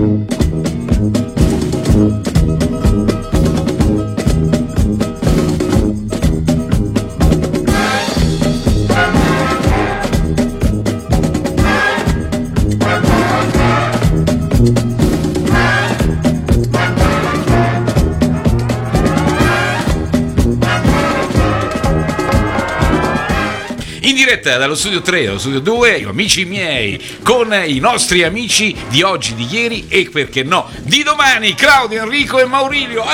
In diretta dallo studio 3 allo studio 2, amici miei, con i nostri amici di oggi, di ieri e perché no, di domani, Claudio, Enrico e Maurilio.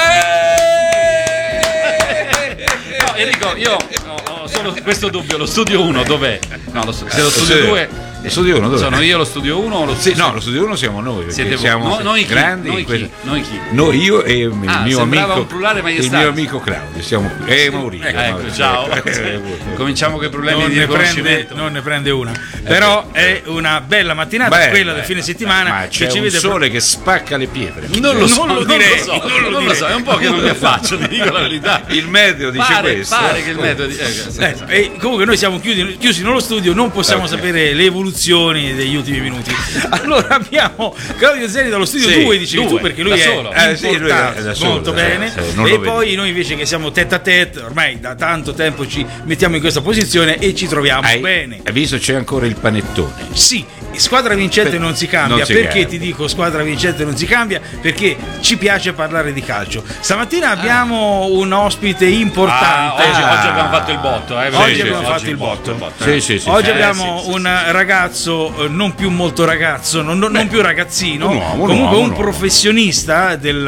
No, Enrico, io ho solo questo dubbio, lo studio 1 dov'è? No, se lo studio 2... Lo studio 1 dove? Sono io lo studio 1 o lo studio? No, lo studio 1 siamo noi, perché siete siamo noi chi? grandi. Noi chi? No, io e il mio amico, un plurale il mio amico Claudio, siamo qui. E Maurizio. Ecco, ciao. Cominciamo con i problemi di riconoscimento. Non ne prende una. Però è una bella mattinata, quella del fine settimana. Ma c'è un sole che spacca le pietre. Non lo so, è un po' che non mi affaccio, ti dico la verità. Il meteo dice questo. Pare che il meteo dice e comunque noi siamo chiusi nello studio, non possiamo sapere le evoluzioni degli ultimi minuti. Allora abbiamo Claudio Zeni dallo studio 2, dicevi tu, perché lui è importante, molto bene. E poi noi invece che siamo tête a tête, ormai da tanto tempo ci mettiamo in questa posizione e ci troviamo bene. Hai visto c'è ancora il panettone? Sì, squadra vincente non si cambia. Perché ti dico squadra vincente non si cambia? Perché ci piace parlare di calcio. Stamattina abbiamo un ospite importante. Oggi abbiamo fatto il botto. Oggi abbiamo fatto il botto. Oggi abbiamo un ragazzo, non più molto ragazzo, non più ragazzino, comunque un professionista del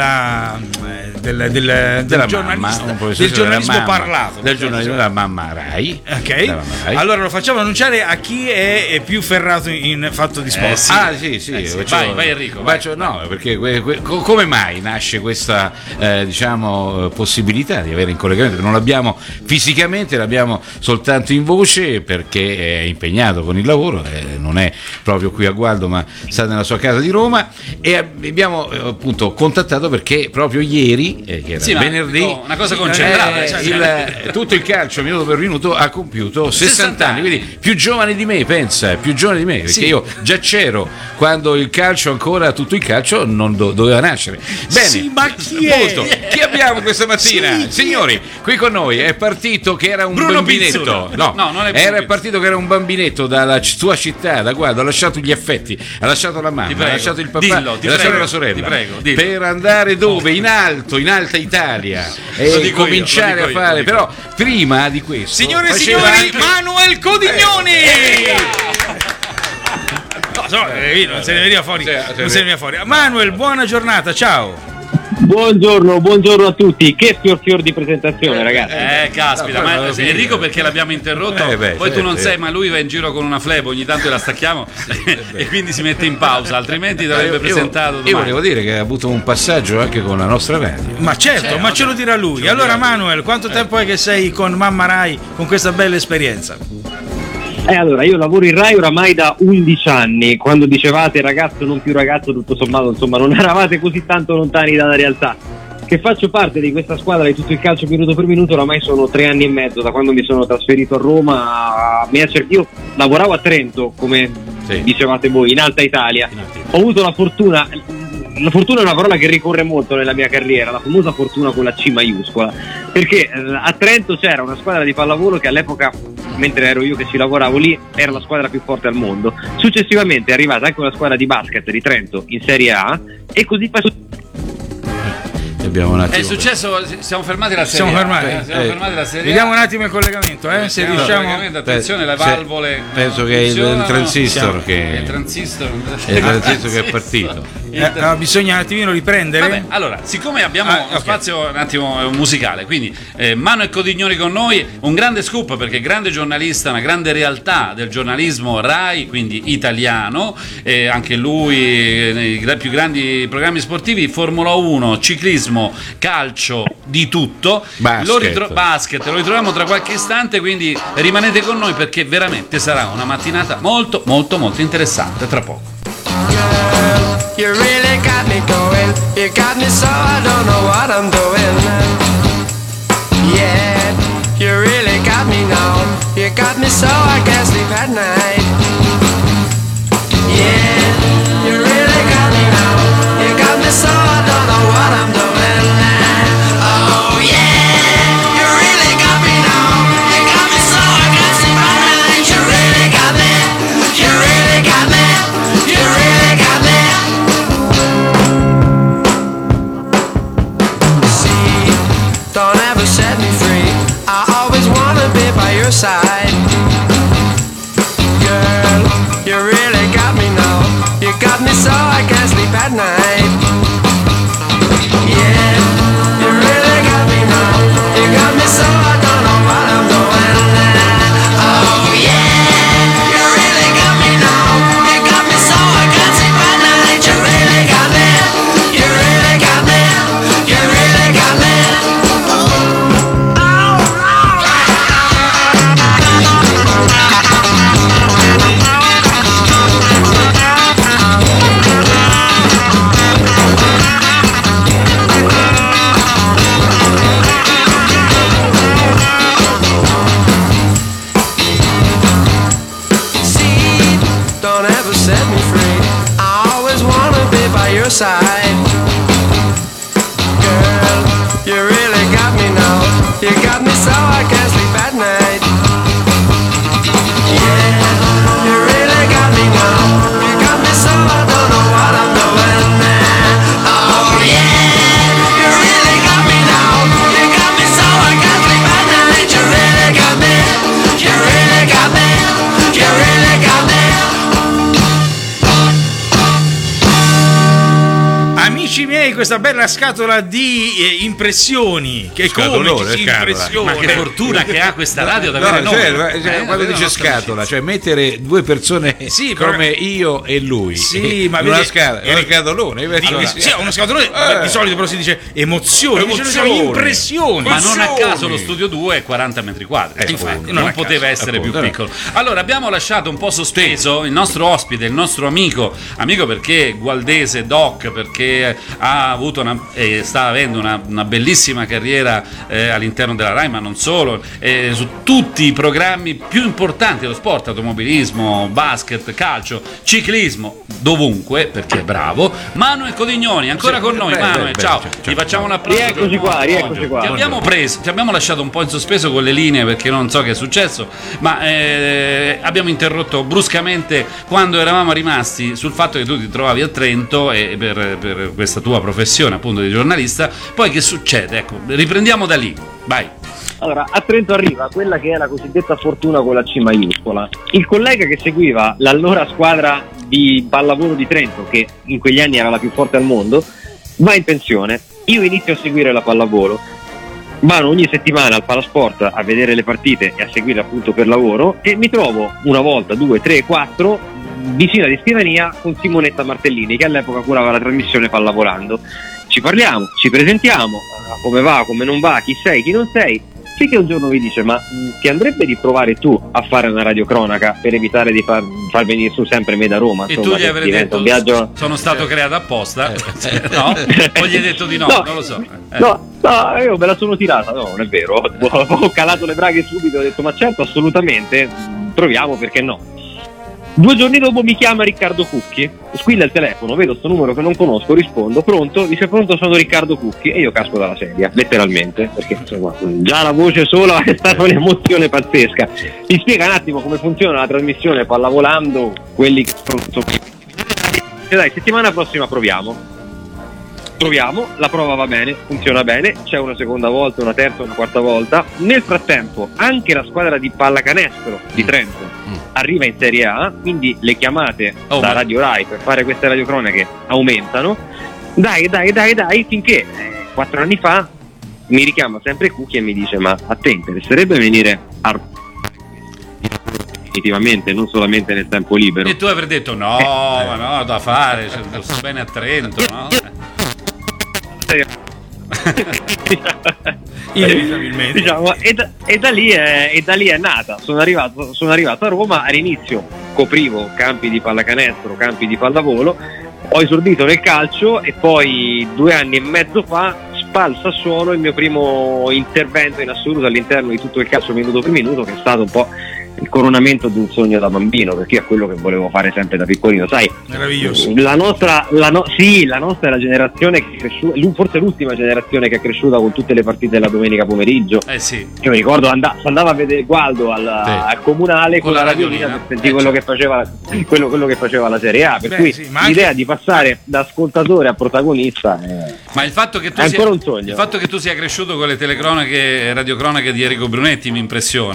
giornalismo parlato. Del giornalismo della mamma Rai. Ok. Allora lo facciamo annunciare a chi è più ferrato in fatto di sport. Vai Enrico. No, perché come mai nasce questa possibilità di avere in collegamento? Non l'abbiamo fisicamente, l'abbiamo soltanto in voce, perché è impegnato con il lavoro, non è proprio qui a Gualdo ma sta nella sua casa di Roma, e abbiamo appunto contattato perché proprio ieri, che era venerdì, una cosa concentrata, tutto il calcio minuto per minuto ha compiuto 60 anni, quindi più giovane di me, perché io già c'ero quando il calcio, ancora tutto il calcio, non doveva nascere. Bene, ma chi è? Chi abbiamo questa mattina? Signori, qui con noi è partito che era un bambinetto. Era partito che era un bambinetto dalla sua città, da Gualdo, ha lasciato gli affetti, ha lasciato la mamma, ha lasciato il papà, ha lasciato la sorella, per andare dove? In alto, in alta Italia, e cominciare a fare. Però prima di questo, signore e signori, Manuel Codignoni. Non se ne veniva fuori. Manuel, buona giornata, ciao. Buongiorno a tutti. Che fior di presentazione, ragazzi. Caspita, ma Enrico perché l'abbiamo interrotto, poi tu non sei, ma lui va in giro con una flebo, ogni tanto la stacchiamo e quindi si mette in pausa, altrimenti l'avrebbe presentato domani. Io volevo dire che ha avuto un passaggio anche con la nostra radio. Ma certo, ma ce lo dirà lui. Allora Manuel, quanto tempo è che sei con Mamma Rai, con questa bella esperienza? Allora, io lavoro in Rai oramai da 11 anni. Quando dicevate ragazzo non più ragazzo, tutto sommato, insomma, non eravate così tanto lontani dalla realtà. Che faccio parte di questa squadra di tutto il calcio minuto per minuto, oramai sono 3 anni e mezzo, da quando mi sono trasferito a Roma. Io lavoravo a Trento, come dicevate voi, in Alta Italia. Ho avuto la fortuna è una parola che ricorre molto nella mia carriera, la famosa fortuna con la C maiuscola, perché a Trento c'era una squadra di pallavolo che all'epoca, mentre ero io che ci lavoravo lì, era la squadra più forte al mondo. Successivamente è arrivata anche una squadra di basket di Trento in Serie A, e così abbiamo un attimo. È successo, siamo fermati la serie. Siamo fermati la serie. Vediamo un attimo il collegamento, se riusciamo. Attenzione, le valvole. Penso che è il transistor che è partito. Bisogna un attimino riprendere. Vabbè, allora, siccome abbiamo uno spazio un attimo musicale, quindi Manuel Codignoni con noi, un grande scoop perché grande giornalista, una grande realtà del giornalismo Rai, quindi italiano, anche lui nei più grandi programmi sportivi, Formula 1, ciclismo, calcio, di tutto. Basket, lo ritroviamo tra qualche istante, quindi rimanete con noi perché veramente sarà una mattinata molto molto molto interessante tra poco. You really got me going. You got me so I don't know what I'm doing. Yeah, you really got me now. You got me so I can't sleep at night. Yeah, you really got me now. side. Girl, you really got me now. You got me so I can't sleep at night. Yeah, you really got me now. You got me so I don't know what I'm doing. Oh yeah, you really got me now. You got me so I can't sleep at night. You really got me. You really got me. You really got me. Don't ever set me free. I always wanna be by your side. Girl, you really got me now. You got me so I can't sleep at night. Yeah, you really got me now. You got me so I don't know what I'm doing. Oh yeah, you really got me now. You got me so I can't sleep at night. You really got me. You really got me. You really got me. Amici miei, questa bella scatola di impressioni. Che Scatolone, Ma che fortuna che ha questa radio da avere noi. Quando dice scatola, cioè mettere due persone come io e lui. Sì, ma una scatolone. Sì, uno scatolone. Di solito però si dice emozioni. Impressioni. Ma non a caso lo studio 2 è 40 metri quadri. Infatti, non poteva essere più piccolo. Allora, abbiamo lasciato un po' sospeso il nostro ospite, il nostro amico perché gualdese, Doc, perché ha avuto sta avendo una bellissima carriera all'interno della Rai, ma non solo, su tutti i programmi più importanti dello sport, automobilismo, basket, calcio, ciclismo, dovunque, perché è bravo. Manuel Codignoni, ancora con noi. Manuel, ciao. Ti facciamo un applauso. Rieccoci qua. Ti abbiamo lasciato un po' in sospeso con le linee perché non so che è successo, ma abbiamo interrotto bruscamente quando eravamo rimasti sul fatto che tu ti trovavi a Trento e per questa tua professione appunto di giornalista. Poi che succede? Ecco, riprendiamo da lì, vai. Allora, a Trento arriva quella che è la cosiddetta fortuna con la C maiuscola. Il collega che seguiva l'allora squadra di pallavolo di Trento, che in quegli anni era la più forte al mondo, va in pensione. Io inizio a seguire la pallavolo, vado ogni settimana al Palasport a vedere le partite e a seguire appunto per lavoro, e mi trovo una volta, 2, 3, 4 vicino di scrivania con Simonetta Martellini, che all'epoca curava la trasmissione Pallavolando. Ci parliamo, ci presentiamo, come va, come non va, chi sei, chi non sei, finché un giorno mi dice: ma ti andrebbe di provare tu a fare una radiocronaca per evitare di far venire su sempre me da Roma? E tu gli avrei detto un viaggio... sono stato creato apposta, no? O gli hai detto di no, non lo so. No, io me la sono tirata, no, non è vero, ho calato le braghe subito, ho detto ma certo, assolutamente, proviamo, perché no. 2 giorni dopo mi chiama Riccardo Cucchi, squilla il telefono, vedo sto numero che non conosco, rispondo: pronto? Dice: pronto, sono Riccardo Cucchi. E io casco dalla sedia, letteralmente, perché insomma già la voce sola è stata un'emozione pazzesca. Mi spiega un attimo come funziona la trasmissione Pallavolando, quelli che sono... Dai, settimana prossima proviamo, la prova va bene, funziona bene, c'è una seconda volta, una terza, una quarta volta. Nel frattempo anche la squadra di pallacanestro di Trento arriva in Serie A, quindi le chiamate da Radio Rai per fare queste radiocronache aumentano. Dai, finché 4 anni fa mi richiama sempre Cucchi e mi dice: ma a te interesserebbe venire a definitivamente, non solamente nel tempo libero? E tu avrei detto ma no, da fare, sto bene a Trento, no? Inevitabilmente, diciamo, e da lì è nata. Sono arrivato a Roma. All'inizio coprivo campi di pallacanestro, campi di pallavolo, ho esordito nel calcio e poi 2 anni e mezzo fa Spal Sassuolo, il mio primo intervento in assoluto all'interno di tutto il calcio minuto per minuto, che è stato un po' il coronamento di un sogno da bambino, perché io è quello che volevo fare sempre da piccolino, sai. Meraviglioso. La nostra è la generazione che è cresciuta, forse l'ultima generazione che è cresciuta con tutte le partite della domenica pomeriggio. Sì. Io mi ricordo andava a vedere Gualdo al comunale con la radiolina per sentire quello che faceva la Serie A, per cui l'idea di passare da ascoltatore a protagonista ma il fatto che tu è ancora un sogno. Il fatto che tu sia cresciuto con le telecronache, radiocronache di Enrico Brunetti mi impressiona,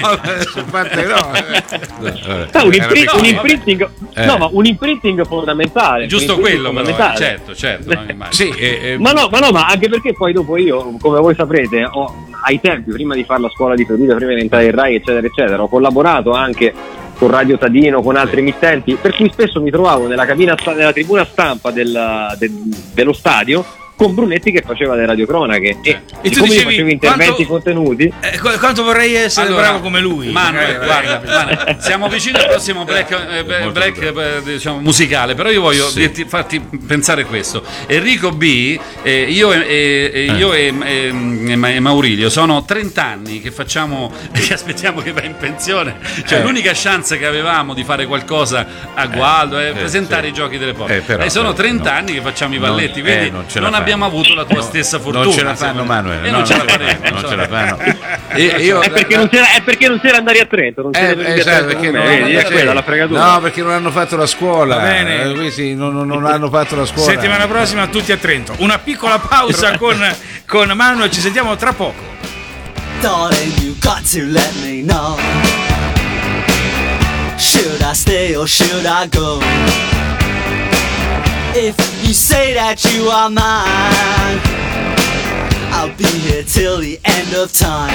un imprinting fondamentale. Giusto quello, fondamentale. Però, certo. Ma anche perché poi dopo io, come voi saprete, ai tempi, prima di fare la scuola di Perugia, prima di entrare in Rai, eccetera, ho collaborato anche con Radio Tadino, con altri emittenti, per cui spesso mi trovavo nella tribuna stampa dello stadio con Brunetti che faceva le radiocronache e tu dicevi, facevo interventi contenuti. Quanto vorrei essere bravo come lui. Manuel, guarda, siamo vicini al prossimo break diciamo, musicale, però io voglio farti pensare questo. Enrico B, io e Maurilio sono 30 anni che aspettiamo che va in pensione, cioè l'unica chance che avevamo di fare qualcosa a Gualdo è presentare i giochi delle porte, sono 30 anni che facciamo i balletti, quindi non abbiamo avuto la tua stessa fortuna. Non ce la fanno, Manuel. Non ce la faremo. Non ce la fanno. È perché non c'era andare a Trento. Non c'era la fregatura. No, perché non hanno fatto la scuola. Va bene. Questi non hanno fatto la scuola. Settimana prossima tutti a Trento. Una piccola pausa con Manuel, ci sentiamo tra poco. Darling, you got to let me know. Should I stay or should I go? If you say that you are mine, I'll be here till the end of time.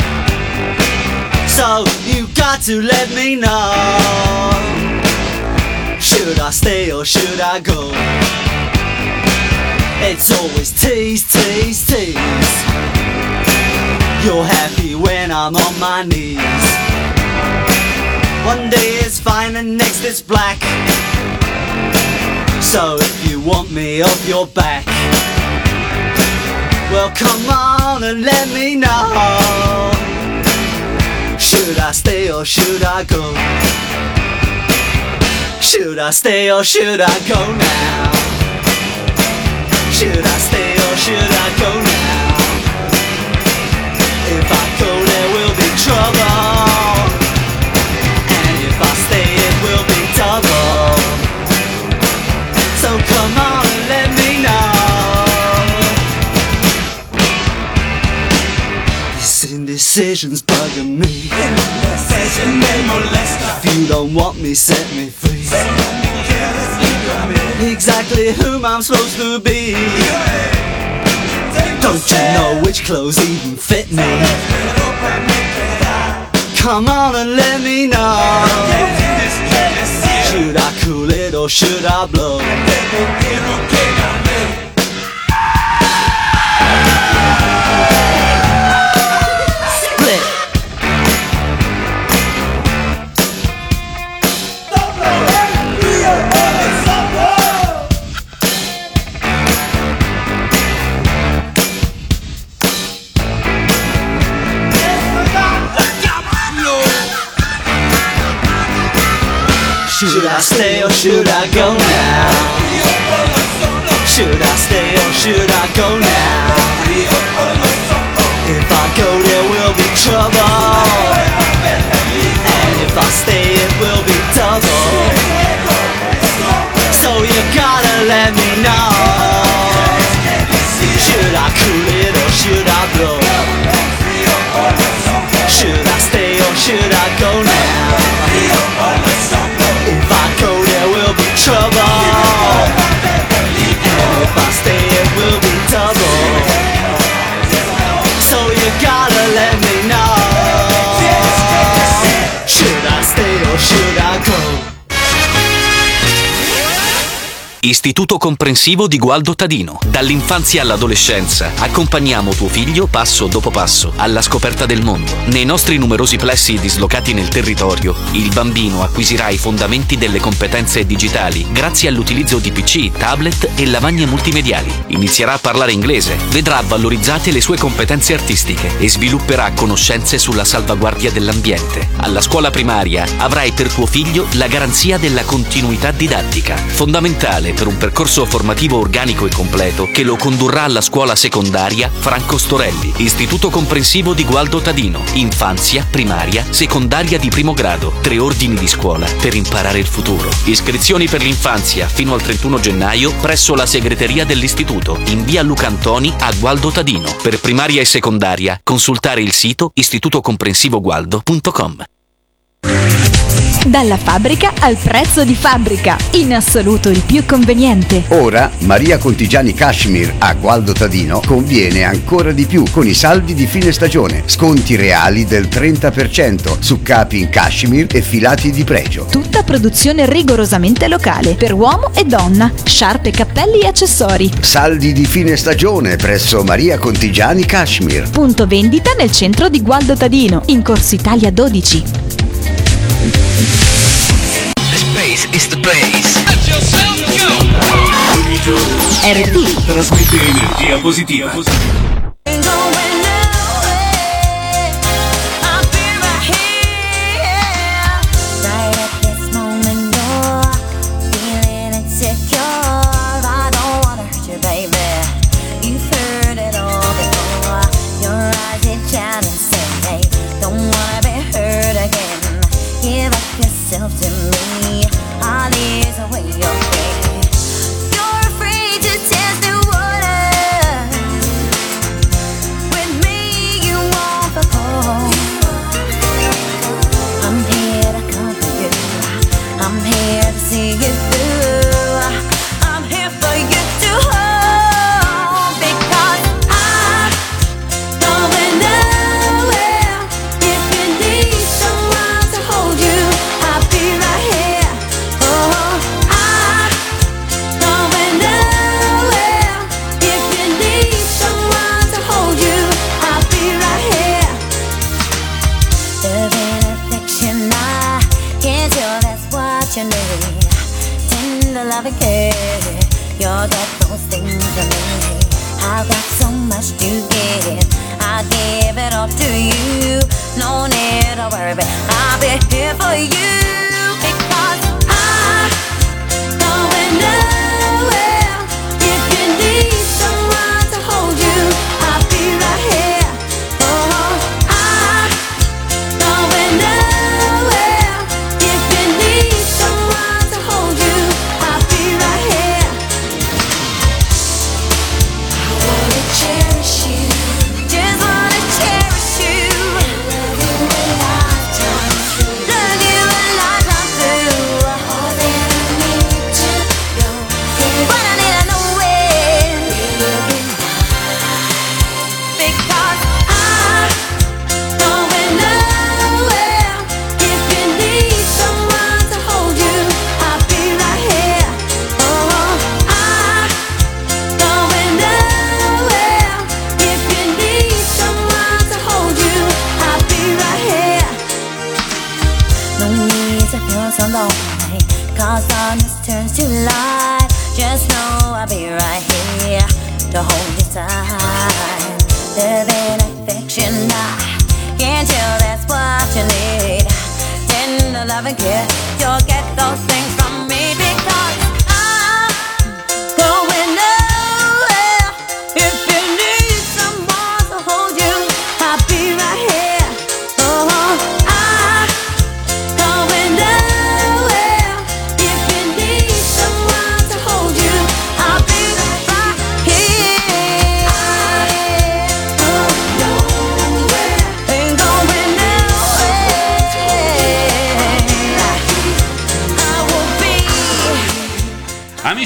So you got to let me know. Should I stay or should I go? It's always tease, tease, tease. You're happy when I'm on my knees. One day it's fine and next it's black. So if you want me off your back, well come on and let me know. Should I stay or should I go? Should I stay or should I go now? Should I stay or should I go now? If I go there will be trouble, and if I stay it will be double. So come on and let me know. This indecision's bugging me. If you don't want me, set me free. Exactly whom I'm supposed to be. Don't you know which clothes even fit me? Come on and let me know. Should I cool it or should I blow? Split. Should I stay or should I go now? Should I stay or should I go now? If I go there will be trouble, and if I stay it will be double. So you gotta let me know. Should I cool it or should I blow? Should I stay or should I go now? If I go there will be trouble, and if I stay it will be double. Istituto Comprensivo di Gualdo Tadino. Dall'infanzia all'adolescenza accompagniamo tuo figlio passo dopo passo alla scoperta del mondo. Nei nostri numerosi plessi dislocati nel territorio, il bambino acquisirà i fondamenti delle competenze digitali grazie all'utilizzo di PC, tablet e lavagne multimediali. Inizierà a parlare inglese, vedrà valorizzate le sue competenze artistiche e svilupperà conoscenze sulla salvaguardia dell'ambiente. Alla scuola primaria avrai per tuo figlio la garanzia della continuità didattica, fondamentale per un percorso formativo organico e completo che lo condurrà alla scuola secondaria Franco Storelli, Istituto Comprensivo di Gualdo Tadino, infanzia, primaria, secondaria di primo grado, 3 ordini di scuola per imparare il futuro. Iscrizioni per l'infanzia fino al 31 gennaio presso la segreteria dell'istituto in via Luca Antoni a Gualdo Tadino. Per primaria e secondaria consultare il sito istitutocomprensivogualdo.com. Dalla fabbrica al prezzo di fabbrica, in assoluto il più conveniente. Ora Maria Contigiani Cashmere a Gualdo Tadino conviene ancora di più con i saldi di fine stagione. Sconti reali del 30% su capi in cashmere e filati di pregio. Tutta produzione rigorosamente locale per uomo e donna, sciarpe, cappelli e accessori. Saldi di fine stagione presso Maria Contigiani Cashmere. Punto vendita nel centro di Gualdo Tadino, in Corso Italia 12. Is the place. RT trasmette energia positiva.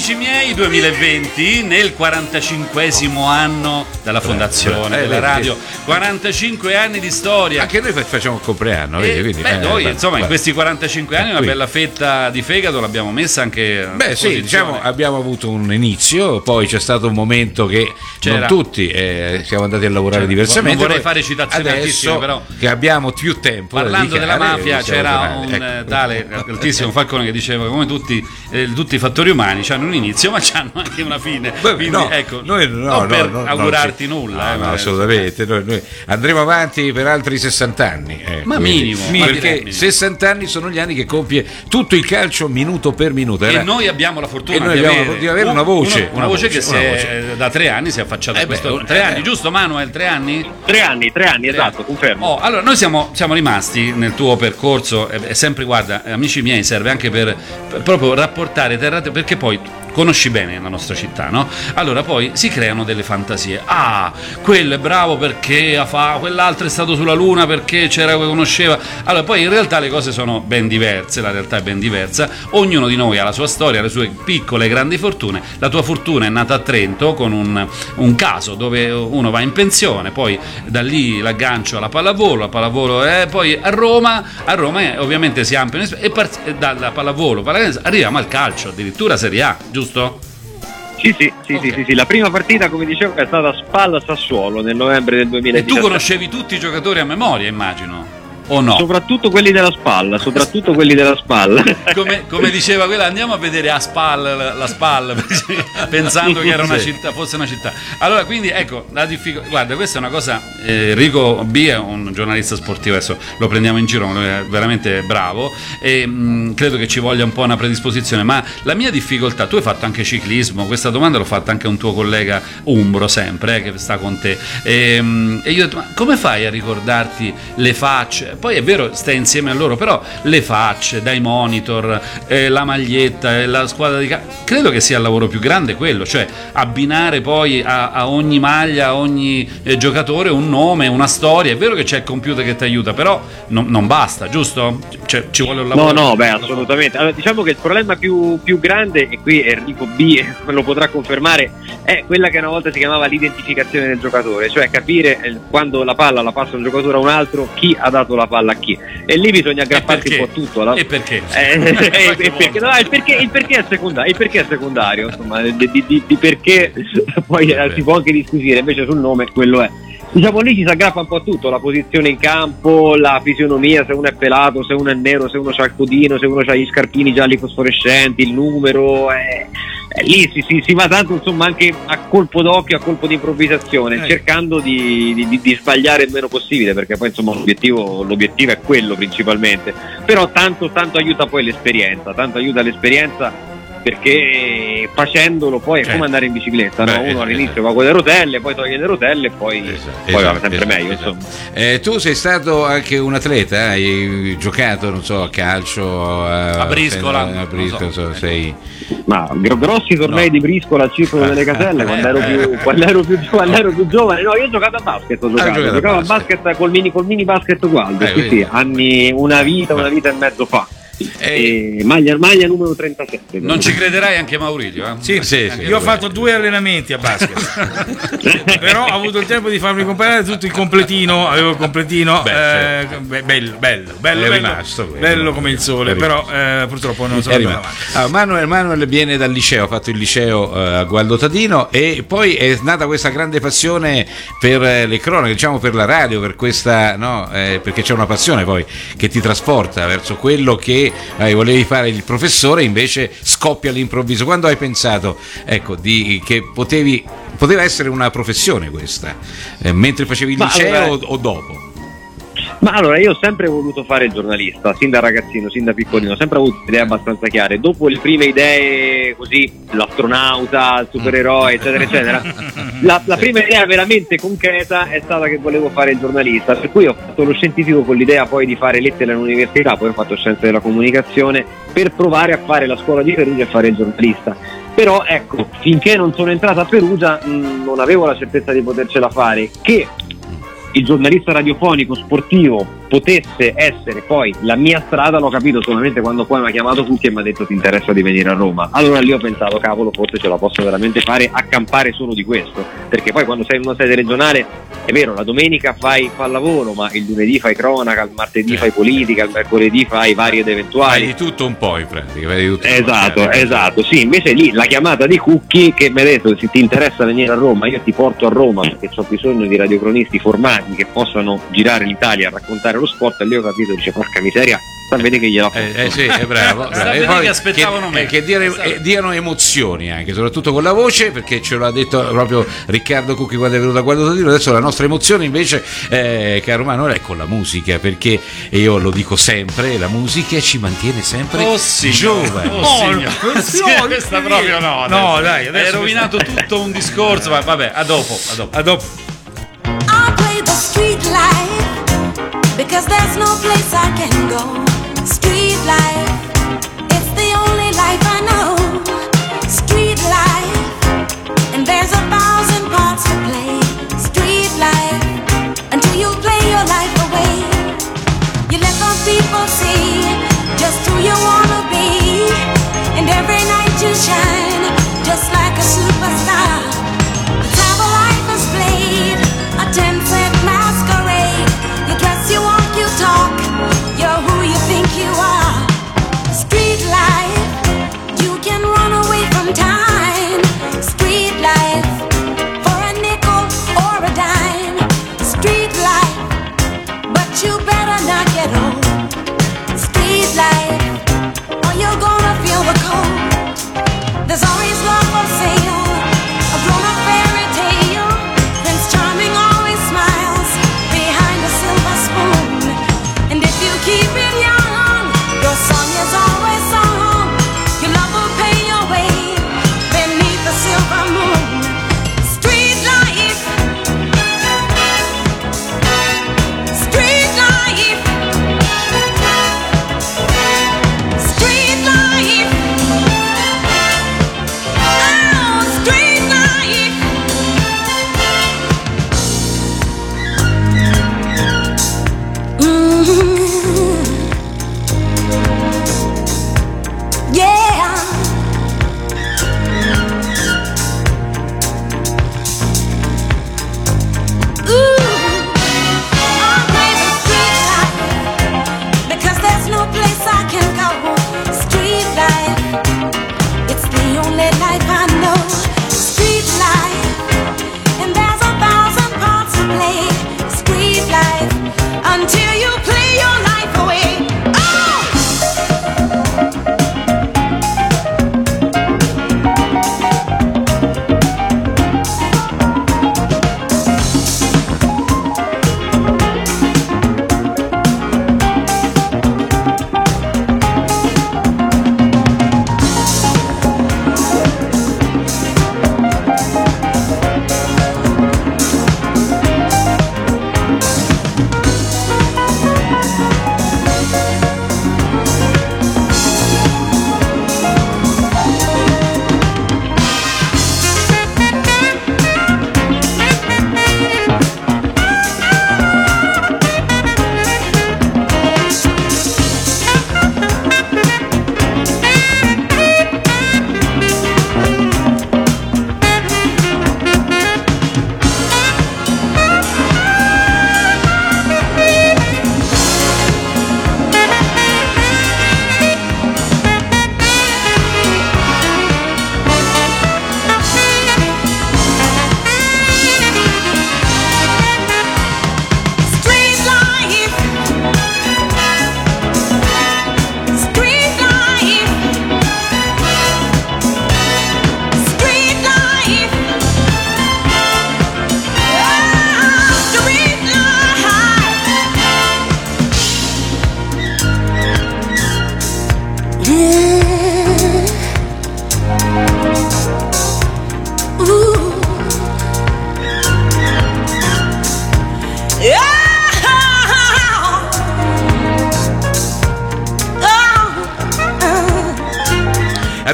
Amici miei, 2020, nel 45esimo anno dalla fondazione della radio, 45 anni di storia. Anche noi facciamo il compleanno, quindi, noi insomma in questi 45 anni una bella fetta di fegato l'abbiamo messa anche. Sì, diciamo abbiamo avuto un inizio, poi c'è stato un momento che non tutti siamo andati a lavorare diversamente. Non vorrei fare citazioni altissime, però che abbiamo più tempo. Parlando della mafia, c'era un tale altissimo Falcone che diceva che come tutti i fattori umani hanno un inizio ma hanno anche una fine. Quindi noi non per augurarti nulla. Assolutamente. Noi andremo avanti per altri 60 anni. Ma minimo. Perché 60 anni sono gli anni che compie tutto il calcio minuto per minuto. E noi abbiamo la fortuna di avere una voce. Una voce che da 3 anni si è affacciata a questo. 3 anni, giusto Manuel? 3 anni? 3 anni, esatto, confermo. Allora noi siamo rimasti nel tuo percorso e sempre, guarda, amici miei, serve anche per proprio rapportare terra, perché poi conosci bene la nostra città, no? Allora poi si creano delle fantasie. Quello è bravo perché quell'altro è stato sulla luna perché conosceva. Allora poi in realtà le cose sono ben diverse, la realtà è ben diversa. Ognuno di noi ha la sua storia, le sue piccole e grandi fortune. La tua fortuna è nata a Trento con un caso dove uno va in pensione, poi da lì l'aggancio alla pallavolo poi a Roma ovviamente si ampliano e dalla pallavolo arriviamo al calcio, addirittura Serie A, giusto? Sì. La prima partita, come dicevo, è stata Spal-Sassuolo nel novembre del 2017. E tu conoscevi tutti i giocatori a memoria, immagino? O no? Soprattutto quelli della Spal. Come diceva quella, andiamo a vedere a Spal, la Spal, pensando che era una città, fosse una città. Allora, quindi ecco, la difficoltà. Guarda, questa è una cosa. Enrico B è un giornalista sportivo, adesso lo prendiamo in giro, è veramente bravo e credo che ci voglia un po' una predisposizione. Ma la mia difficoltà, tu hai fatto anche ciclismo, questa domanda l'ho fatta anche a un tuo collega umbro sempre, che sta con te. E io ho detto, ma come fai a ricordarti le facce? Poi è vero, stai insieme a loro, però le facce, dai monitor, la maglietta, la squadra di credo che sia il lavoro più grande quello, cioè abbinare poi a ogni maglia, a ogni giocatore un nome, una storia. È vero che c'è il computer che ti aiuta, però non basta, giusto? Cioè, ci vuole un lavoro. Assolutamente. Allora, diciamo che il problema più grande, e qui Enrico B lo potrà confermare, è quella che una volta si chiamava l'identificazione del giocatore, cioè capire quando la palla la passa un giocatore a un altro, chi ha dato la palla a chi, e lì bisogna aggrapparsi un po' a tutto. E perché? Il perché è secondario, insomma, di perché poi si può anche discutere, invece sul nome quello è. Diciamo, lì ci si aggrappa un po' a tutto, la posizione in campo, la fisionomia, se uno è pelato, se uno è nero, se uno ha il codino, se uno ha gli scarpini gialli fosforescenti, il numero, lì si va tanto, insomma, anche a colpo d'occhio, a colpo di improvvisazione, cercando di sbagliare il meno possibile, perché poi insomma l'obiettivo è quello principalmente. Però tanto aiuta poi l'esperienza, perché facendolo poi è come andare in bicicletta, no? Uno all'inizio va con le rotelle, poi toglie le rotelle e poi va sempre meglio, insomma. Tu sei stato anche un atleta, hai giocato, non so, a calcio a Briscola, sei... Ma grossi tornei di Briscola al Circolo delle Caselle quando ero più giovane. No, io ho giocato a basket, giocavo a basket col mini basket Gualdo, anni, una vita e mezzo fa. Maglia numero 37. Non ci crederai anche Maurizio, Sì. Io ho fatto 2 allenamenti a basket. Però ho avuto il tempo di farmi comprare tutto il completino. Avevo il completino bello come il sole. Però purtroppo non sono andato avanti. Manuel viene dal liceo, ha fatto il liceo a Gualdo Tadino e poi è nata questa grande passione per le cronache, diciamo, per la radio, per questa, perché c'è una passione poi che ti trasporta verso quello che volevi fare il professore, invece scoppia all'improvviso. Quando hai pensato, che poteva essere una professione questa, mentre facevi il liceo o dopo? Ma allora, io ho sempre voluto fare il giornalista, sin da ragazzino, sin da piccolino, ho sempre avuto idee abbastanza chiare. Dopo le prime idee, così, l'astronauta, il supereroe, eccetera, eccetera, la prima idea veramente concreta è stata che volevo fare il giornalista, per cui ho fatto lo scientifico con l'idea poi di fare lettere all'università, poi ho fatto scienze della comunicazione per provare a fare la scuola di Perugia e fare il giornalista. Però ecco, finché non sono entrata a Perugia non avevo la certezza di potercela fare, che il giornalista radiofonico sportivo potesse essere poi la mia strada l'ho capito solamente quando poi mi ha chiamato Cucchi e mi ha detto ti interessa di venire a Roma. Allora lì ho pensato cavolo, forse ce la posso veramente fare a campare solo di questo, perché poi quando sei in una sede regionale è vero, la domenica fai lavoro, ma il lunedì fai cronaca, il martedì fai politica, il mercoledì fai vari ed eventuali. Fai di tutto un po' in pratica, fai di tutto. Esatto, sì, invece lì la chiamata di Cucchi che mi ha detto se ti interessa venire a Roma io ti porto a Roma perché ho bisogno di radiocronisti formati che possano girare l'Italia a raccontare lo sport, e lì ho capito, dice porca miseria, sta a vedere che gliela fatto. Sì, è bravo. E poi che aspettavano me. Che diano emozioni anche, soprattutto con la voce, perché ce l'ha detto proprio Riccardo Cucchi quando è venuto a Gualdo Tadino. Adesso la nostra emozione invece, caro Manuel, è con la musica, perché io lo dico sempre, la musica ci mantiene sempre giovani. Questa proprio no. No, dai, adesso hai rovinato tutto un discorso, ma vabbè, a dopo. I'll play the street life because there's no place I can go. Street life, it's the only life I know. Street life, and there's 1,000 parts to play. Street life, until you play your life away. You let those people see just who you wanna be, and every night you shine just like a superstar. The travel life is played, a 10-cent masquerade. You dress, you walk, you talk, you're who you think you are. Street life, you can run away from time. Street life, for a nickel or a dime. Street life, but you better not get old. Street life, or you're gonna feel the cold. There's always love for sale, a grown-up fairy tale. Prince Charming always smiles behind a silver spoon. And if you keep it young, your song is always sung. Your love will pay your way beneath the silver moon. Street life, street life, street life.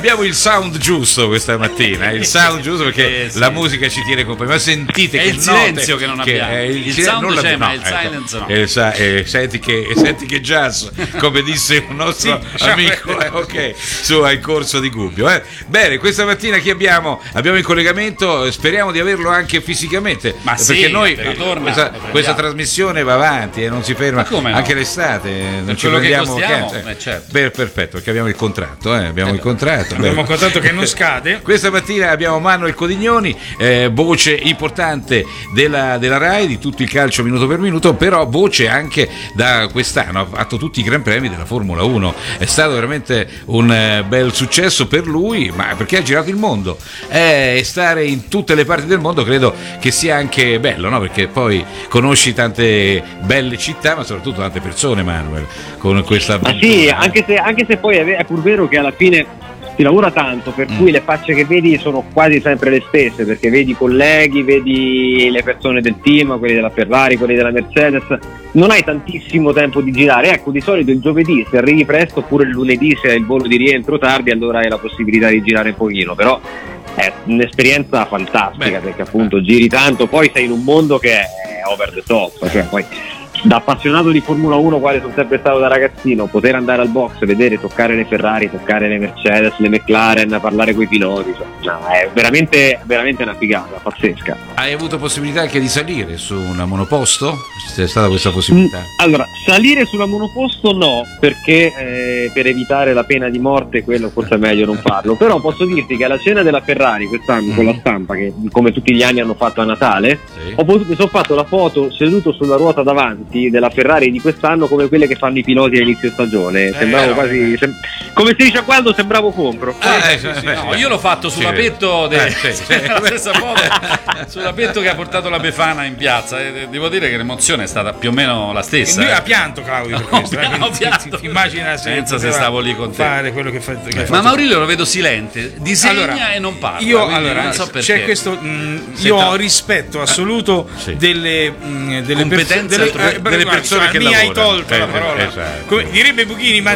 abbiamo il sound giusto questa mattina, il sound giusto perché la musica ci tiene compagnia. Ma sentite è che il silenzio che non abbiamo. Il sound c'è, ma il silence no. Senti che jazz, come disse un nostro amico, ok, su al corso di Gubbio. Bene, questa mattina chi abbiamo? Abbiamo in collegamento, speriamo di averlo anche fisicamente, ma perché noi questa trasmissione va avanti e non si ferma anche l'estate, non ci prendiamo certo. Perfetto, perché abbiamo il contratto, abbiamo il contratto. Abbiamo un contratto che non scade. Questa mattina abbiamo Manuel Codignoni, voce importante della Rai, di tutto il calcio minuto per minuto, però voce anche da quest'anno, ha fatto tutti i Gran Premi della Formula 1, è stato veramente un bel successo per lui, ma perché ha girato il mondo, e stare in tutte le parti del mondo credo che sia anche bello, no? Perché poi conosci tante belle città, ma soprattutto tante persone, Manuel, con questa sì, anche se poi è pur vero che alla fine si lavora tanto, per cui le facce che vedi sono quasi sempre le stesse, perché vedi i colleghi, vedi le persone del team, quelli della Ferrari, quelli della Mercedes, non hai tantissimo tempo di girare. Ecco, di solito il giovedì se arrivi presto, oppure il lunedì se hai il volo di rientro tardi, allora hai la possibilità di girare un pochino, però è un'esperienza fantastica, perché appunto giri tanto, poi sei in un mondo che è over the top, cioè poi da appassionato di Formula 1 quale sono sempre stato da ragazzino, poter andare al box, vedere, toccare le Ferrari, toccare le Mercedes, le McLaren, parlare coi piloti, è veramente una figata pazzesca. Hai avuto possibilità anche di salire su una monoposto? C'è stata questa possibilità? Allora, salire sulla monoposto no, perché per evitare la pena di morte quello forse è meglio non farlo, però posso dirti che alla cena della Ferrari quest'anno con la stampa, che come tutti gli anni hanno fatto a Natale, mi sono fatto la foto seduto sulla ruota davanti della Ferrari di quest'anno, come quelle che fanno i piloti a inizio stagione, sembravo quasi come si dice a quando sembravo compro. No, io l'ho fatto sull'apetto la stessa foto sull'apetto che ha portato la Befana in piazza, e devo dire che l'emozione è stata più o meno la stessa. E lui ha pianto, Claudio, per questo, pianto. Immagina senza se stavo lì con te fare quello che fa. Ma Maurilio lo vedo silente, disegna e non parla. Io non so perché. C'è questo io ho rispetto assoluto delle competenze delle persone che mi lavorano. hai tolto la parola. Come direbbe Buchini, ma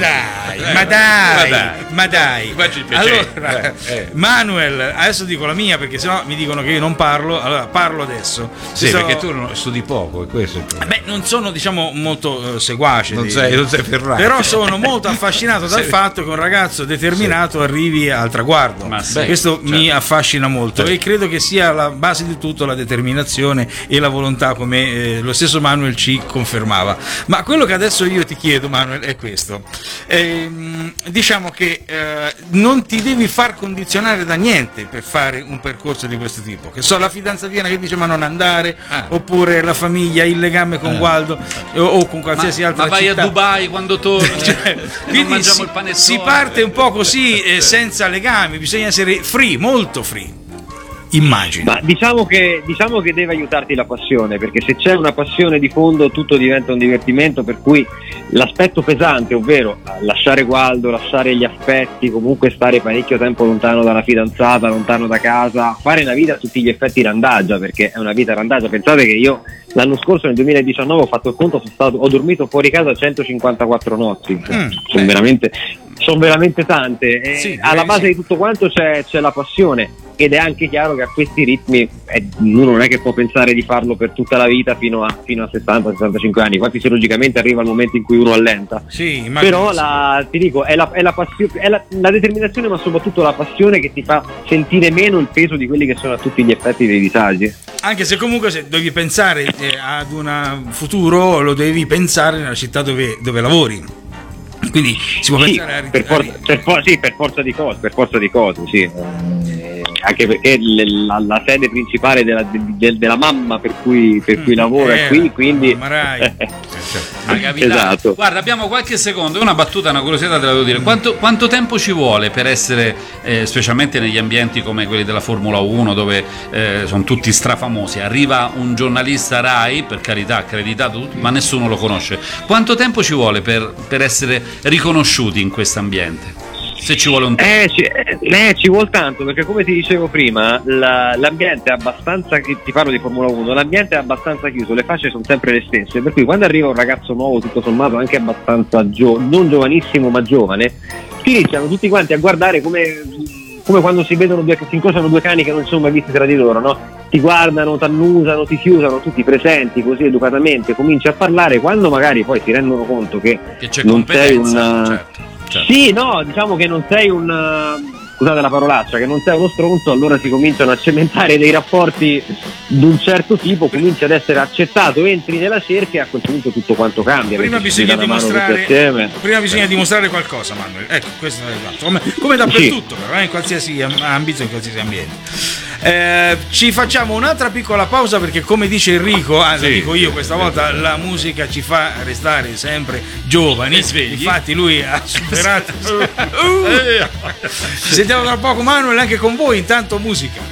dai. Allora, Manuel, adesso dico la mia perché sennò mi dicono che io non parlo, allora parlo adesso. Perché tu studi poco, e questo è il problema. Non sono, diciamo, molto seguace. Non sei Ferrari. Però sono molto affascinato dal fatto che un ragazzo determinato arrivi al traguardo. Questo mi affascina molto e credo che sia la base di tutto la determinazione e la volontà, come lo stesso Manuel ci confermava. Ma quello che adesso io ti chiedo, Manuel, è questo. Diciamo che non ti devi far condizionare da niente per fare un percorso di questo tipo, che so, la fidanzatina che dice ma non andare, oppure la famiglia, il legame con Gualdo o con qualsiasi altra città. Ma vai a Dubai quando torni, quindi mangiamo il panettone. Si parte un po' così, senza legami, bisogna essere free, molto free. Immagino. Ma diciamo che deve aiutarti la passione, perché se c'è una passione di fondo tutto diventa un divertimento, per cui l'aspetto pesante, ovvero lasciare Gualdo, lasciare gli affetti, comunque stare parecchio tempo lontano dalla fidanzata, lontano da casa, fare una vita a tutti gli effetti randagia, perché è una vita randagia. Pensate che io l'anno scorso, nel 2019, ho fatto il conto, ho dormito fuori casa 154 notti, sono veramente tante, e alla base di tutto quanto c'è la passione. Ed è anche chiaro che a questi ritmi uno non è che può pensare di farlo per tutta la vita fino a 60-65 anni. Infatti fisiologicamente arriva il momento in cui uno allenta. Però ti dico, è la determinazione, ma soprattutto la passione che ti fa sentire meno il peso di quelli che sono a tutti gli effetti dei disagi. Anche se comunque, se devi pensare ad un futuro, lo devi pensare nella città dove lavori. Quindi si può pensare per forza di cose, sì. Anche perché la sede principale della mamma per cui lavoro è qui, quindi esatto. Guarda, abbiamo qualche secondo, una battuta, una curiosità te la devo dire. Quanto tempo ci vuole per essere, specialmente negli ambienti come quelli della Formula 1, dove sono tutti strafamosi, arriva un giornalista Rai, per carità, accreditato, ma nessuno lo conosce. Quanto tempo ci vuole per essere riconosciuti in questo ambiente? Se ci vuole un tempo. Ci vuole tanto, perché come ti dicevo prima, l'ambiente è abbastanza, ti parlo di Formula 1, l'ambiente è abbastanza chiuso, le facce sono sempre le stesse, per cui quando arriva un ragazzo nuovo, tutto sommato anche abbastanza non giovanissimo ma giovane, tutti iniziano tutti quanti a guardare come quando si vedono si incrociano due cani che non si sono mai visti tra di loro, no? Ti guardano, ti annusano, ti chiusano, tutti presenti così educatamente, cominci a parlare, quando magari poi si rendono conto che c'è non sei certo. Sì, no, diciamo che non sei scusate la parolaccia, che non sei uno stronzo, allora si cominciano a cementare dei rapporti di un certo tipo, cominci ad essere accettato, entri nella cerchia e a quel punto tutto quanto cambia. Prima bisogna dimostrare qualcosa, Manuel. Ecco, questo è esatto. Come dappertutto, sì. Però, in qualsiasi ambito, in qualsiasi ambiente. Ci facciamo un'altra piccola pausa perché, come dice Enrico, lo dico io questa volta, la musica ci fa restare sempre giovani. Infatti lui ha superato. Ci sentiamo tra poco, Manuel, anche con voi. Intanto musica.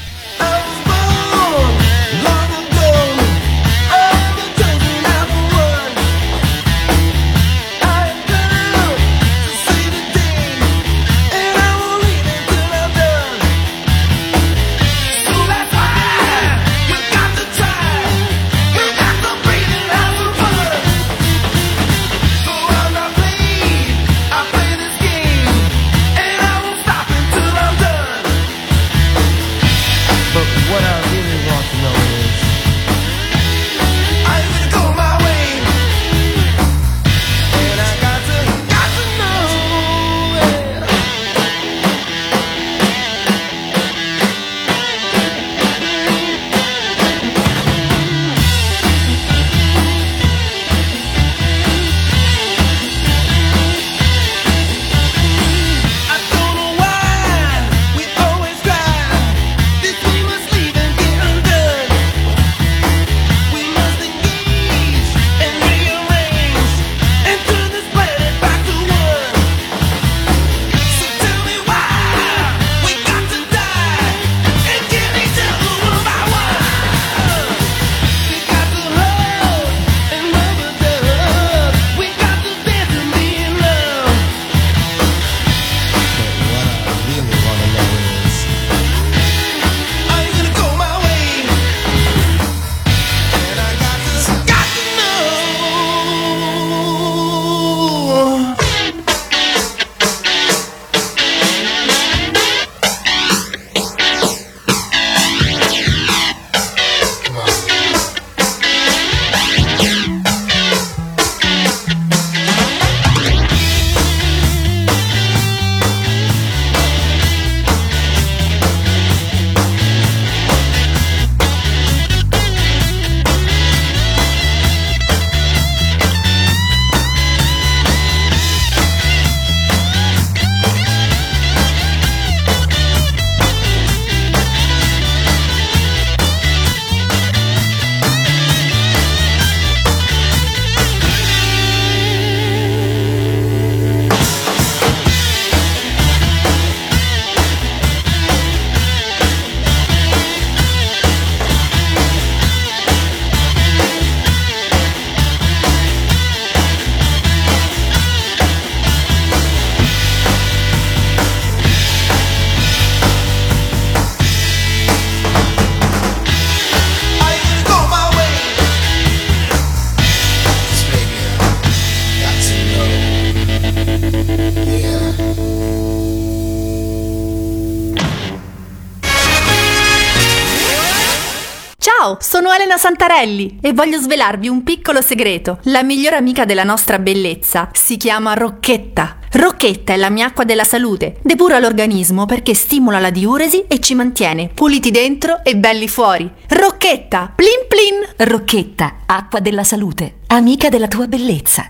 Ciao, sono Elena Santarelli e voglio svelarvi un piccolo segreto. La migliore amica della nostra bellezza si chiama Rocchetta. Rocchetta è la mia acqua della salute. Depura l'organismo perché stimola la diuresi e ci mantiene puliti dentro e belli fuori. Rocchetta, plin plin. Rocchetta, acqua della salute, amica della tua bellezza.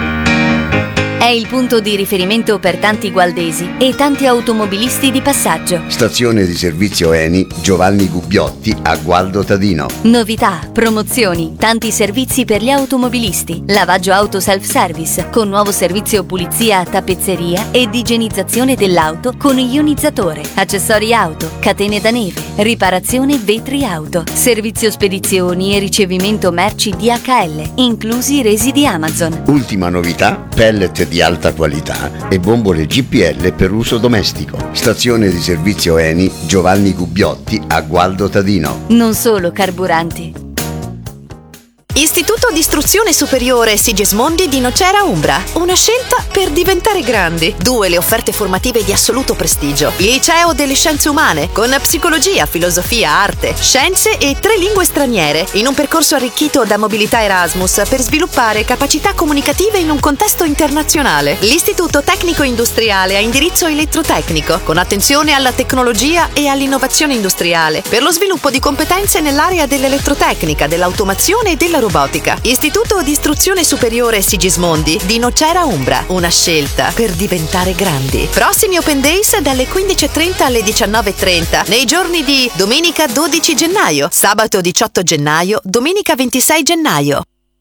È il punto di riferimento per tanti gualdesi e tanti automobilisti di passaggio. Stazione di servizio Eni Giovanni Gubbiotti a Gualdo Tadino. Novità, promozioni, tanti servizi per gli automobilisti. Lavaggio auto self-service con nuovo servizio pulizia, tappezzeria ed igienizzazione dell'auto con ionizzatore. Accessori auto, catene da neve, riparazione vetri auto. Servizio spedizioni e ricevimento merci DHL, inclusi resi di Amazon. Ultima novità, pellet di alta qualità e bombole GPL per uso domestico. Stazione di servizio Eni Giovanni Gubbiotti a Gualdo Tadino. Non solo carburanti. Istituto di Istruzione Superiore Sigismondi di Nocera Umbra. Una scelta per diventare grandi. 2 le offerte formative di assoluto prestigio. Il Liceo delle Scienze Umane, con psicologia, filosofia, arte, scienze e 3 lingue straniere, in un percorso arricchito da mobilità Erasmus per sviluppare capacità comunicative in un contesto internazionale. L'Istituto Tecnico Industriale ha indirizzo elettrotecnico, con attenzione alla tecnologia e all'innovazione industriale, per lo sviluppo di competenze nell'area dell'elettrotecnica, dell'automazione e della robotica. Istituto di Istruzione Superiore Sigismondi di Nocera Umbra. Una scelta per diventare grandi. Prossimi Open Days dalle 15.30 alle 19.30 nei giorni di domenica 12 gennaio, sabato 18 gennaio, domenica 26 gennaio.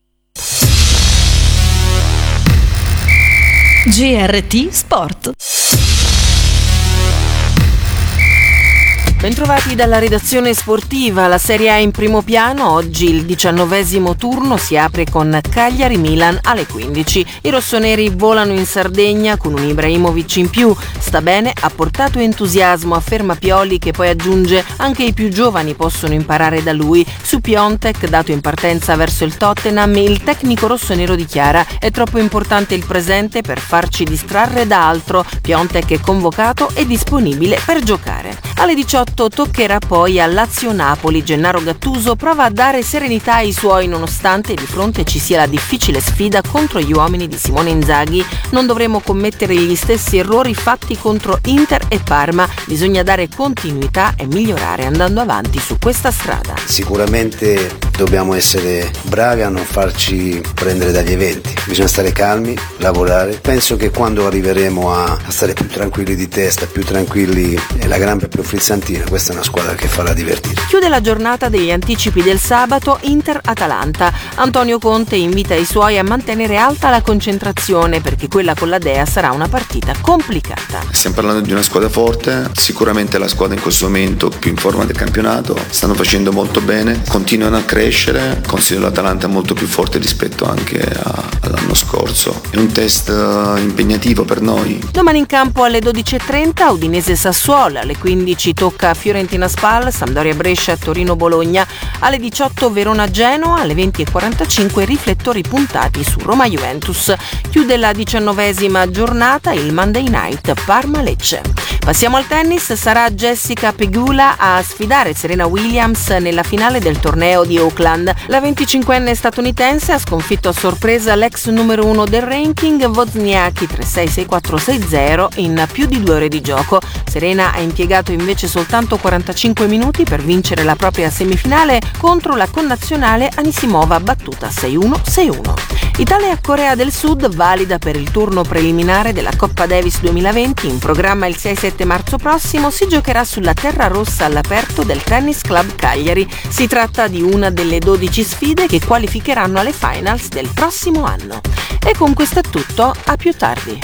GRT Sport. Bentrovati dalla redazione sportiva. La Serie A in primo piano. Oggi il 19° turno si apre con Cagliari-Milan alle 15. I rossoneri volano in Sardegna con un Ibrahimovic in più. Sta bene, ha portato entusiasmo, afferma Pioli, che poi aggiunge: anche i più giovani possono imparare da lui. Su Piontek, dato in partenza verso il Tottenham, il tecnico rossonero dichiara: è troppo importante il presente per farci distrarre da altro. Piontek è convocato e disponibile per giocare. Alle 18 toccherà poi a Lazio-Napoli. Gennaro Gattuso prova a dare serenità ai suoi nonostante di fronte ci sia la difficile sfida contro gli uomini di Simone Inzaghi. Non dovremo commettere gli stessi errori fatti contro Inter e Parma. Bisogna dare continuità e migliorare andando avanti su questa strada. Sicuramente dobbiamo essere bravi a non farci prendere dagli eventi. Bisogna stare calmi, lavorare. Penso che quando arriveremo a stare più tranquilli di testa, più tranquilli, la gran più frizzantina, questa è una squadra che farà divertire. Chiude la giornata degli anticipi del sabato Inter-Atalanta. Antonio Conte invita i suoi a mantenere alta la concentrazione perché quella con la Dea sarà una partita complicata. Stiamo parlando di una squadra forte, sicuramente la squadra in questo momento più in forma del campionato, stanno facendo molto bene, continuano a crescere, considero l'Atalanta molto più forte rispetto anche all'anno scorso. È un test impegnativo per noi. Domani in campo alle 12.30 Udinese-Sassuolo, alle 15 tocca Fiorentina-Spal, Sampdoria-Brescia, Torino-Bologna, alle 18 Verona-Genoa, alle 20.45 riflettori puntati su Roma-Juventus. Chiude la 19ª giornata il Monday Night Parma-Lecce. Passiamo al tennis, sarà Jessica Pegula a sfidare Serena Williams nella finale del torneo di Auckland. La 25enne statunitense ha sconfitto a sorpresa l'ex numero 1 del ranking Wozniacki 3-6, 6-4, 6-0 in più di 2 ore di gioco. Serena ha impiegato invece soltanto 45 minuti per vincere la propria semifinale contro la connazionale Anisimova, battuta 6-1, 6-1. Italia-Corea del Sud valida per il turno preliminare della Coppa Davis 2020, in programma il 6-7 marzo prossimo. Si giocherà sulla terra rossa all'aperto del Tennis Club Cagliari. Si tratta di una delle 12 sfide che qualificheranno alle finals del prossimo anno. E con questo è tutto, a più tardi.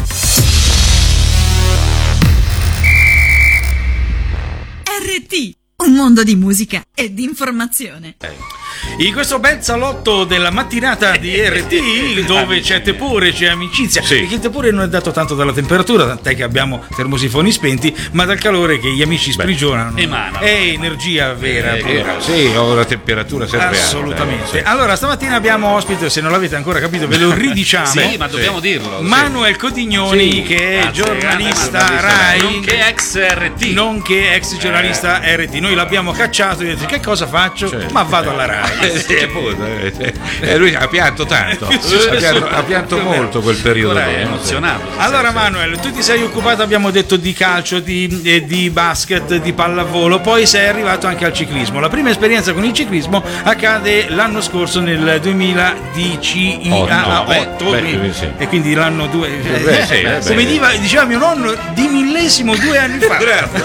RT, un mondo di musica e di informazione. In questo bel salotto della mattinata di RT, dove c'è tepore, c'è amicizia, perché il tepore non è dato tanto dalla temperatura, tant'è che abbiamo termosifoni spenti, ma dal calore che gli amici sprigionano. È energia vera. Sì, o la temperatura sempre assolutamente. Allora, stamattina abbiamo ospite, se non l'avete ancora capito ve lo ridiciamo. Sì, ma dobbiamo dirlo. Manuel Codignoni, che è giornalista Rai, nonché ex RT. Nonché ex giornalista RT. Noi l'abbiamo cacciato e ha detto: che cosa faccio? Ma vado alla Rai. Lui ha pianto tanto, ha pianto molto quel periodo. È emozionato. Allora, Manuel, tu ti sei occupato, abbiamo detto, di calcio, di basket, di pallavolo, poi sei arrivato anche al ciclismo. La prima esperienza con il ciclismo accade l'anno scorso, nel 2010, e quindi l'anno 2, come diceva mio nonno, di millesimo 2 anni fa.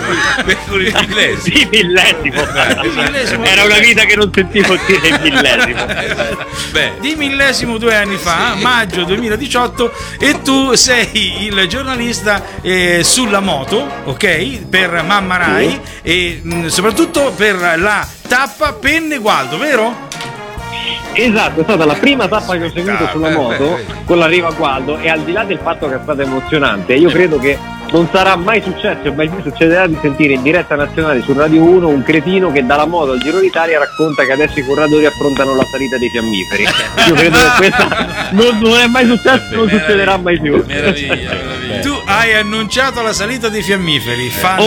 Di millesimo. Era una vita che non sentivo dire millesimo. Di millesimo 2 anni fa, maggio 2018, e tu sei il giornalista sulla moto, ok? Per Mamma Rai e soprattutto per la tappa Penne-Gualdo, vero? Esatto, è stata la prima tappa che ho seguito sulla moto con l'arrivo a Gualdo, e al di là del fatto che è stata emozionante, io credo che non sarà mai successo e mai più succederà di sentire in diretta nazionale su Radio 1 un cretino che dalla moto al Giro d'Italia racconta che adesso i corridori affrontano la salita dei fiammiferi. Io credo che questa non è mai successo, non succederà mai più. Meraviglia. Tu hai annunciato la salita dei fiammiferi.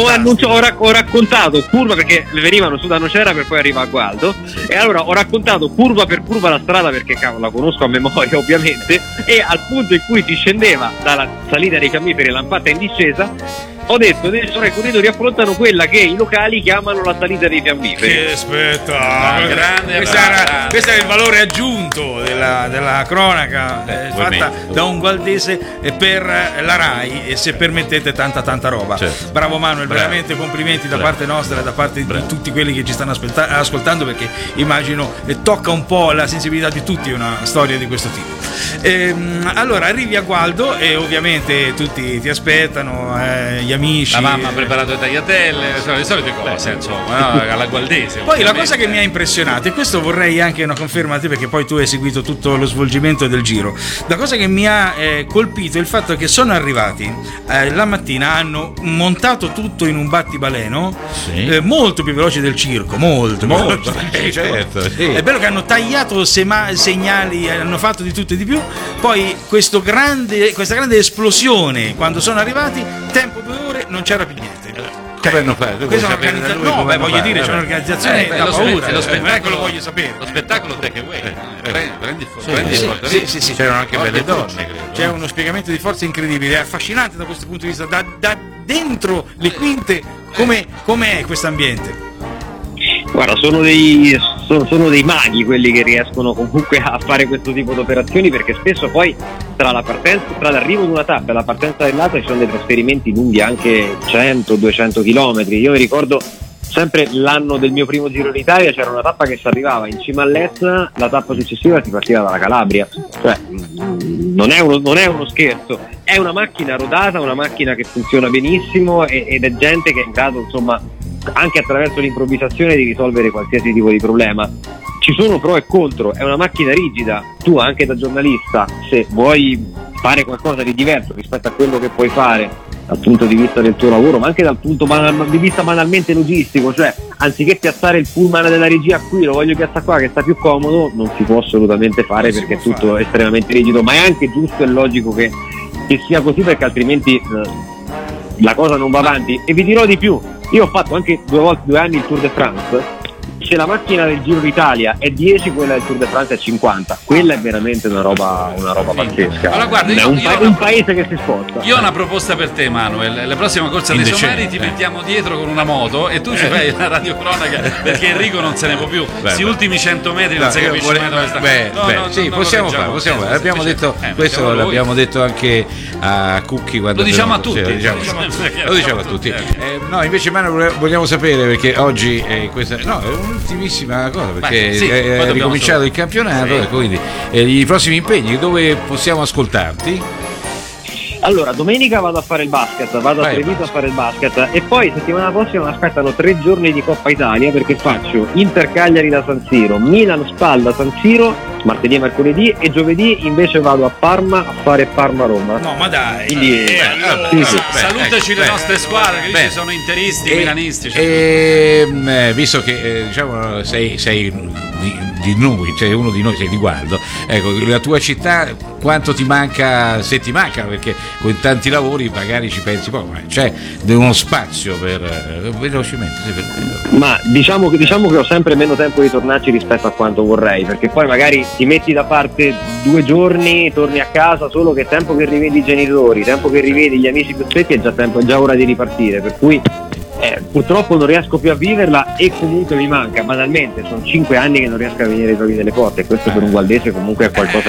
Ho raccontato curva, perché venivano su da Nocera per poi arrivare a Gualdo, e allora ho raccontato curva per curva la strada, perché cavolo, la conosco a memoria ovviamente, e al punto in cui si scendeva dalla salita dei fiammiferi lampata in discesa ho detto adesso i corridori affrontano quella che i locali chiamano la salita dei fiammiferi. Che spettacolo! Questo è il valore aggiunto della cronaca fatta da un gualdese per la Rai, e se permettete tanta roba. Certo. Bravo Manuel, veramente complimenti da parte nostra e da parte di tutti quelli che ci stanno ascoltando, perché immagino tocca un po' la sensibilità di tutti una storia di questo tipo. Allora arrivi a Gualdo e ovviamente tutti ti aspettano, gli amici. La mamma ha preparato le tagliatelle, le solite cose, insomma, alla gualdese. Poi la cosa che mi ha impressionato, e questo vorrei anche una conferma a te, perché poi tu hai seguito tutto lo svolgimento del giro, la cosa che mi ha colpito è il fatto che sono arrivati la mattina, hanno montato tutto in un battibaleno molto più veloce del circo, molto certo, sì. È bello che hanno tagliato segnali, hanno fatto di tutto e di più. Poi questa grande esplosione, quando sono arrivati, tempo 2 ore, non c'era più niente. Come hanno fatto? Questa è un'organizzazione. No, voglio dire, c'è un'organizzazione da paura. Non è che lo voglio sapere. Lo spettacolo te che vuoi. Prendi Sì, c'erano anche belle donne, credo. C'è uno spiegamento di forza incredibile, è affascinante da questo punto di vista. Da dentro le quinte, come è questo ambiente? Guarda, sono dei maghi quelli che riescono comunque a fare questo tipo di operazioni, perché spesso poi tra l'arrivo di una tappa e la partenza dell'altra ci sono dei trasferimenti lunghi anche 100-200 km. Io mi ricordo sempre l'anno del mio primo Giro d'Italia, c'era una tappa che si arrivava in cima all'Etna, la tappa successiva si partiva dalla Calabria, cioè non è uno scherzo, è una macchina rodata, una macchina che funziona benissimo ed è gente che è in grado, insomma, anche attraverso l'improvvisazione, di risolvere qualsiasi tipo di problema. Ci sono pro e contro, è una macchina rigida. Tu anche da giornalista, se vuoi fare qualcosa di diverso rispetto a quello che puoi fare dal punto di vista del tuo lavoro, ma anche dal punto di vista banalmente logistico, cioè anziché piazzare il pullman della regia qui, lo voglio piazzare qua che sta più comodo, non si può assolutamente fare, perché è tutto estremamente rigido. Ma è anche giusto e logico che sia così, perché altrimenti la cosa non va avanti. E vi dirò di più, io ho fatto anche 2 anni il Tour de France. Se la macchina del Giro d'Italia è 10, quella del Tour de France è 50. Quella è veramente una roba pazzesca. Allora, guarda, è un paese che si sposta. Io ho una proposta per te, Manuel. La prossima corsa dei somari ti mettiamo dietro con una moto e tu ci fai la radiocronaca, perché Enrico non se ne può più. Questi ultimi 100 metri non si capisce mai dove sta. Sì, possiamo fare. L'abbiamo detto, questo l'abbiamo detto anche a Cucchi quando lo diciamo a tutti. Lo diciamo a tutti. No, invece Manuel, vogliamo sapere, perché oggi questa è un'ultimissima cosa, perché è ricominciato il campionato, e quindi i prossimi impegni dove possiamo ascoltarti? Allora, domenica vado a fare il basket, vado a Treviso a fare il basket, e poi settimana prossima mi aspettano 3 giorni di Coppa Italia, perché faccio Inter Cagliari da San Siro, Milan Spal da San Siro martedì e mercoledì, e giovedì invece vado a Parma a fare Parma-Roma. No, ma dai! Quindi, salutaci le nostre squadre, che ci sono interisti, milanisti. Visto che diciamo sei di noi, cioè uno di noi, sei di Gualdo, ecco, la tua città quanto ti manca, se ti manca, perché con tanti lavori magari ci pensi poco, ma c'è uno spazio per velocemente? Ma diciamo che ho sempre meno tempo di tornarci rispetto a quanto vorrei, perché poi magari ti metti da parte 2 giorni, torni a casa, solo che tempo che rivedi i genitori, tempo che rivedi gli amici più stretti, è già ora di ripartire, per cui purtroppo non riesco più a viverla, e comunque mi manca banalmente. Sono 5 anni che non riesco a venire ai Giochi delle Porte, e questo per un gualdese comunque è qualcosa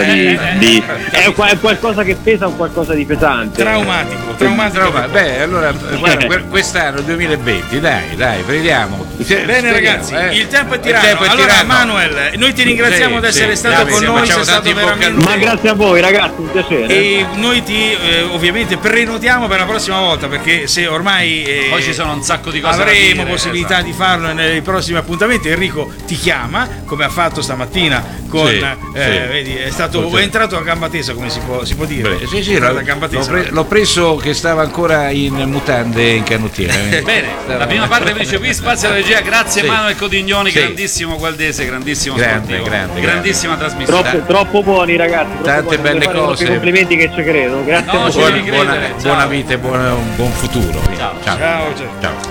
è qualcosa che pesa, un qualcosa di pesante, traumatico. Beh, allora guarda, quest'anno 2020, dai, prendiamo. Bene ragazzi, il tempo è tiranno. Allora Manuel, noi ti ringraziamo di essere stato con noi, sei stato veramente... Ma grazie a voi ragazzi, un piacere. E noi ti ovviamente prenotiamo per la prossima volta, perché se ormai poi ci sono un sacco sacco di cose. Avremo possibilità di farlo nei prossimi appuntamenti. Enrico ti chiama, come ha fatto stamattina con vedi, è entrato a gamba tesa, come si può dire. L'ho preso che stava ancora in mutande in canottiera. Bene, la prima parte finisce qui, spazio alla regia. Grazie Manuel Codignoni, grandissimo gualdese, grandissimo sportivo, grandissima trasmissione. Troppo buoni ragazzi, tante belle cose. Complimenti che ci credo. Grazie. Buona vita e buon futuro. Ciao. Ciao.